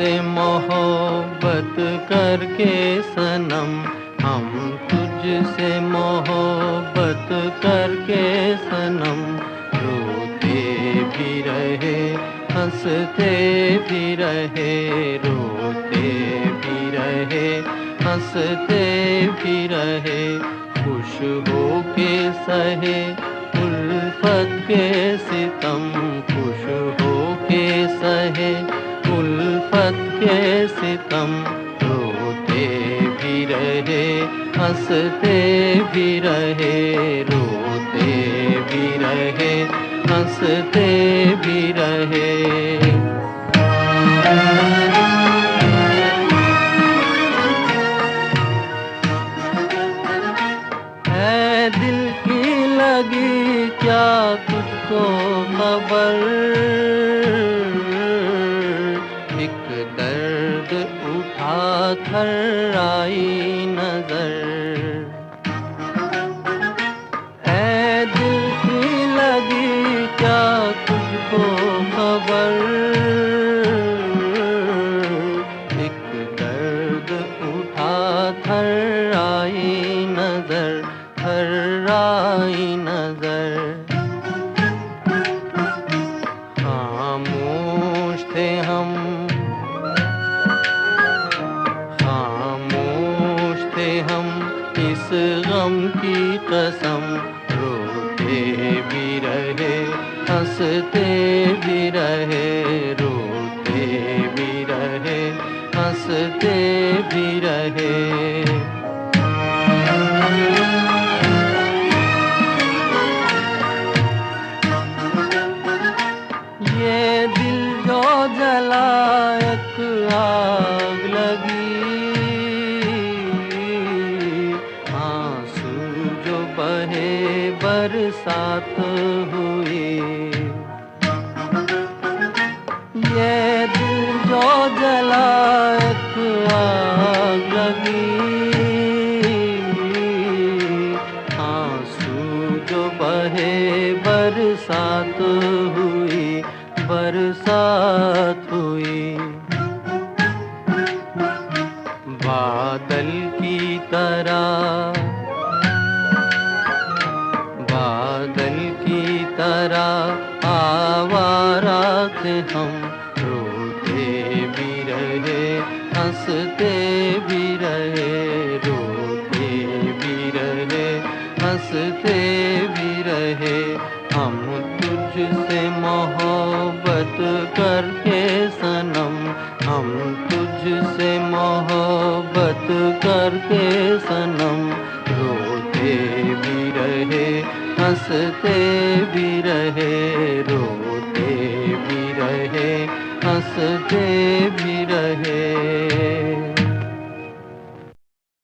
तुझसे मोहब्बत करके सनम, हम तुझसे मोहब्बत करके सनम, रोते भी रहे हंसते भी रहे, रोते भी रहे हंसते भी रहे, खुश हो के सहे उल्फत के सितम, खुश हो के सहे उल्फत के सितम, रोते भी रहे हंसते भी रहे, रोते भी रहे हंसते भी रहे। है दिल की लगी क्या तुझको खबर, एक दर्द उठा कर आई नजर, है दिल की लगी क्या तुझको खबर, एक दर्द उठा कर आई नजर, कर आई नजर। खामोश थे हम, खामोश थे हम इस गम की कसम, रोते भी रहे हंसते भी रहे, रोते भी रहे हंसते भी रहे। ये दिल जो जला एक आग लगी, आंसू जो बहे बरसात हुई, ये दिल जो जला एक आग लगी, आंसू जो बहे बरसात हुई, बरसात हुई। बादल की तरह, बादल की तरह आवारा थे हम, रोते भी रहे हंसते भी रहे, रोते भी रहे हंसते भी रहे, हम तुझसे मोहब्बत करके सनम, हम तुझसे मोहब्बत करके सनम, रोते भी रहे हंसते भी रहे, रोते भी रहे हंसते